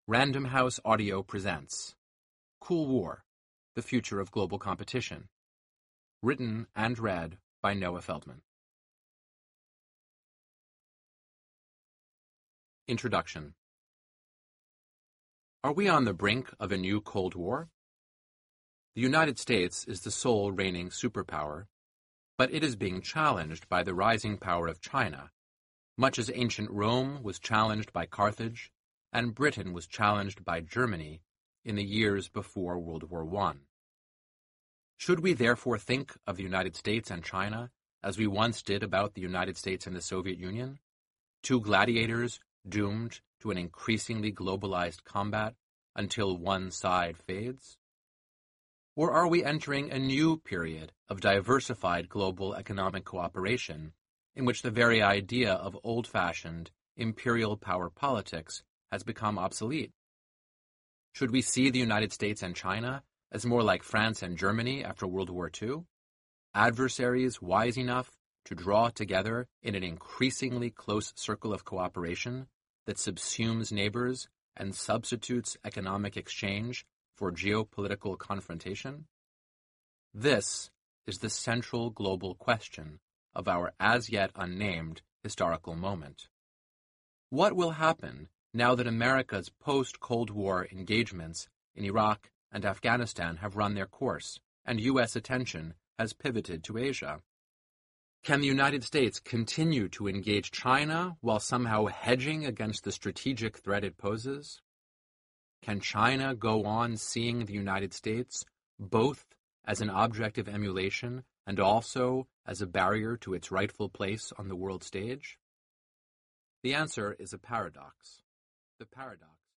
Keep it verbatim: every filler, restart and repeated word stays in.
Random House Audio presents Cool War, The Future of Global Competition. Written and read by Noah Feldman. Introduction. Are we on the brink of a new Cold War? The United States is the sole reigning superpower, but it is being challenged by the rising power of China, much as ancient Rome was challenged by Carthage, and Britain was challenged by Germany in the years before World War One. Should we therefore think of the United States and China as we once did about the United States and the Soviet Union, two gladiators doomed to an increasingly globalized combat until one side fades? Or are we entering a new period of diversified global economic cooperation in which the very idea of old-fashioned imperial power politics has become obsolete? Should we see the United States and China as more like France and Germany after World War Two, adversaries wise enough to draw together in an increasingly close circle of cooperation that subsumes neighbors and substitutes economic exchange for geopolitical confrontation? This is the central global question of our as-yet unnamed historical moment. What will happen now that America's post-Cold War engagements in Iraq and Afghanistan have run their course, and U S attention has pivoted to Asia? Can the United States continue to engage China while somehow hedging against the strategic threat it poses? Can China go on seeing the United States both as an object of emulation and also as a barrier to its rightful place on the world stage? The answer is a paradox. The paradox